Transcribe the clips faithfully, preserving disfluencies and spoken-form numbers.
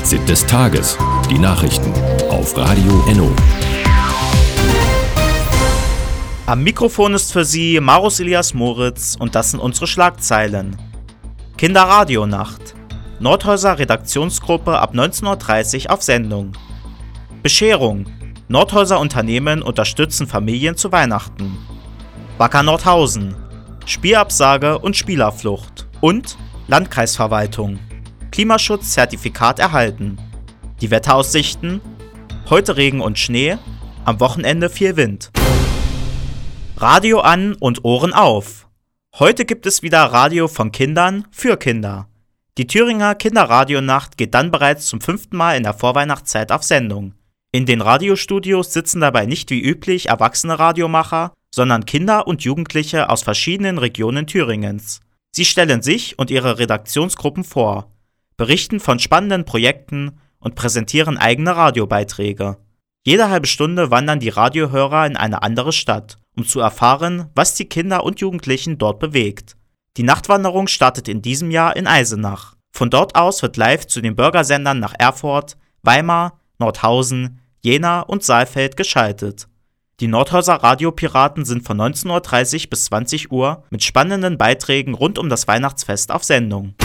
Fazit des Tages. Die Nachrichten auf Radio Enno. Am Mikrofon ist für Sie Marus Elias Moritz und das sind unsere Schlagzeilen. Kinderradionacht. Nordhäuser Redaktionsgruppe ab neunzehn Uhr dreißig auf Sendung. Bescherung. Nordhäuser Unternehmen unterstützen Familien zu Weihnachten. Wacker Nordhausen. Spielabsage und Spielerflucht. Und Landkreisverwaltung. Klimaschutzzertifikat erhalten. Die Wetteraussichten: heute Regen und Schnee, am Wochenende viel Wind. Radio an und Ohren auf. Heute gibt es wieder Radio von Kindern für Kinder. Die Thüringer Kinderradionacht geht dann bereits zum fünften Mal in der Vorweihnachtszeit auf Sendung. In den Radiostudios sitzen dabei nicht wie üblich erwachsene Radiomacher, sondern Kinder und Jugendliche aus verschiedenen Regionen Thüringens. Sie stellen sich und ihre Redaktionsgruppen vor, berichten von spannenden Projekten und präsentieren eigene Radiobeiträge. Jede halbe Stunde wandern die Radiohörer in eine andere Stadt, um zu erfahren, was die Kinder und Jugendlichen dort bewegt. Die Nachtwanderung startet in diesem Jahr in Eisenach. Von dort aus wird live zu den Bürgersendern nach Erfurt, Weimar, Nordhausen, Jena und Saalfeld geschaltet. Die Nordhäuser Radiopiraten sind von neunzehn Uhr dreißig bis zwanzig Uhr mit spannenden Beiträgen rund um das Weihnachtsfest auf Sendung.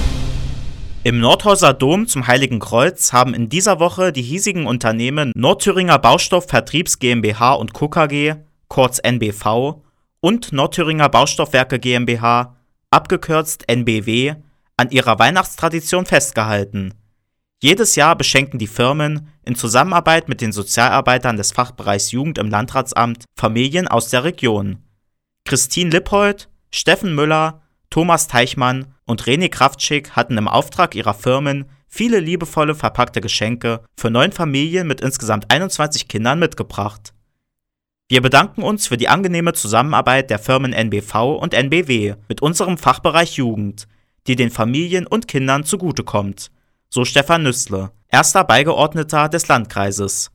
Im Nordhäuser Dom zum Heiligen Kreuz haben in dieser Woche die hiesigen Unternehmen Nordthüringer Baustoff Vertriebs GmbH und Co. KG, kurz N B V, und Nordthüringer Baustoffwerke GmbH, abgekürzt N B W, an ihrer Weihnachtstradition festgehalten. Jedes Jahr beschenken die Firmen in Zusammenarbeit mit den Sozialarbeitern des Fachbereichs Jugend im Landratsamt Familien aus der Region. Christine Lippold, Steffen Müller, Thomas Teichmann und René Kraftschick hatten im Auftrag ihrer Firmen viele liebevolle verpackte Geschenke für neun Familien mit insgesamt einundzwanzig Kindern mitgebracht. Wir bedanken uns für die angenehme Zusammenarbeit der Firmen N B V und N B W mit unserem Fachbereich Jugend, die den Familien und Kindern zugutekommt, so Stefan Nüssle, erster Beigeordneter des Landkreises.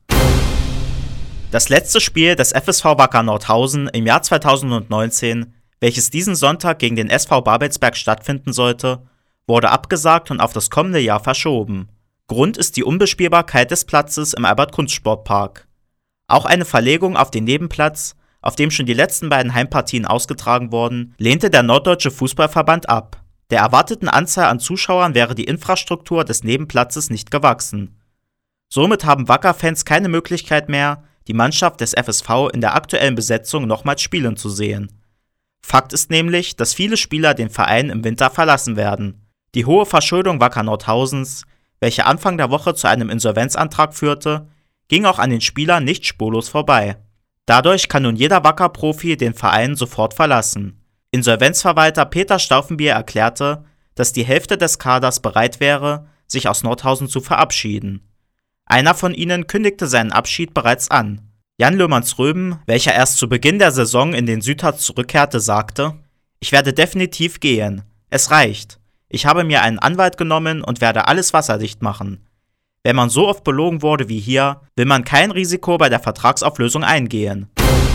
Das letzte Spiel des F S V Wacker Nordhausen im Jahr zweitausendneunzehn, welches diesen Sonntag gegen den S V Babelsberg stattfinden sollte, wurde abgesagt und auf das kommende Jahr verschoben. Grund ist die Unbespielbarkeit des Platzes im Albert-Kunst-Sportpark. Auch eine Verlegung auf den Nebenplatz, auf dem schon die letzten beiden Heimpartien ausgetragen wurden, lehnte der Norddeutsche Fußballverband ab. Der erwarteten Anzahl an Zuschauern wäre die Infrastruktur des Nebenplatzes nicht gewachsen. Somit haben Wacker-Fans keine Möglichkeit mehr, die Mannschaft des F S V in der aktuellen Besetzung nochmals spielen zu sehen. Fakt ist nämlich, dass viele Spieler den Verein im Winter verlassen werden. Die hohe Verschuldung Wacker Nordhausens, welche Anfang der Woche zu einem Insolvenzantrag führte, ging auch an den Spielern nicht spurlos vorbei. Dadurch kann nun jeder Wacker-Profi den Verein sofort verlassen. Insolvenzverwalter Peter Stauffenbier erklärte, dass die Hälfte des Kaders bereit wäre, sich aus Nordhausen zu verabschieden. Einer von ihnen kündigte seinen Abschied bereits an. Jan Löhmanns-Röben, welcher erst zu Beginn der Saison in den Südharz zurückkehrte, sagte: Ich werde definitiv gehen. Es reicht. Ich habe mir einen Anwalt genommen und werde alles wasserdicht machen. Wenn man so oft belogen wurde wie hier, will man kein Risiko bei der Vertragsauflösung eingehen.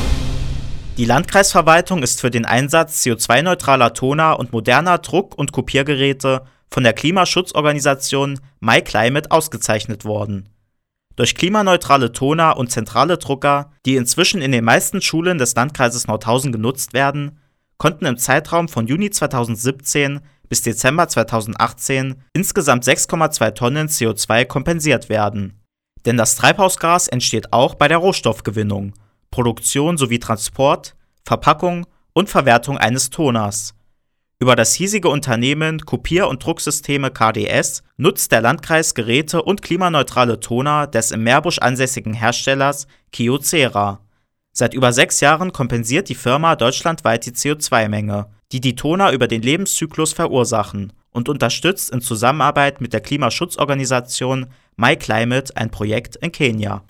Die Landkreisverwaltung ist für den Einsatz C O zwei neutraler Toner und moderner Druck- und Kopiergeräte von der Klimaschutzorganisation MyClimate ausgezeichnet worden. Durch klimaneutrale Toner und zentrale Drucker, die inzwischen in den meisten Schulen des Landkreises Nordhausen genutzt werden, konnten im Zeitraum von Juni zweitausendsiebzehn bis Dezember zweitausendachtzehn insgesamt sechs Komma zwei Tonnen C O zwei kompensiert werden. Denn das Treibhausgas entsteht auch bei der Rohstoffgewinnung, Produktion sowie Transport, Verpackung und Verwertung eines Toners. Über das hiesige Unternehmen Kopier- und Drucksysteme K D S nutzt der Landkreis Geräte und klimaneutrale Toner des im Meerbusch ansässigen Herstellers Kyocera. Seit über sechs Jahren kompensiert die Firma deutschlandweit die C O zwei Menge, die die Toner über den Lebenszyklus verursachen, und unterstützt in Zusammenarbeit mit der Klimaschutzorganisation MyClimate ein Projekt in Kenia.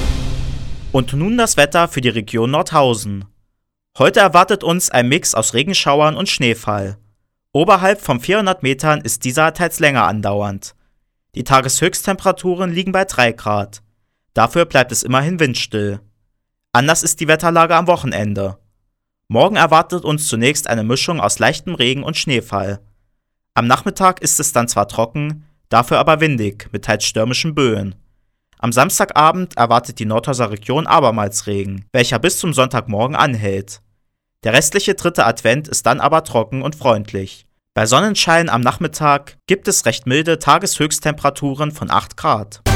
Und nun das Wetter für die Region Nordhausen. Heute erwartet uns ein Mix aus Regenschauern und Schneefall. Oberhalb von vierhundert Metern ist dieser teils länger andauernd. Die Tageshöchsttemperaturen liegen bei drei Grad. Dafür bleibt es immerhin windstill. Anders ist die Wetterlage am Wochenende. Morgen erwartet uns zunächst eine Mischung aus leichtem Regen und Schneefall. Am Nachmittag ist es dann zwar trocken, dafür aber windig mit teils stürmischen Böen. Am Samstagabend erwartet die Nordhauser Region abermals Regen, welcher bis zum Sonntagmorgen anhält. Der restliche dritte Advent ist dann aber trocken und freundlich. Bei Sonnenschein am Nachmittag gibt es recht milde Tageshöchsttemperaturen von acht Grad.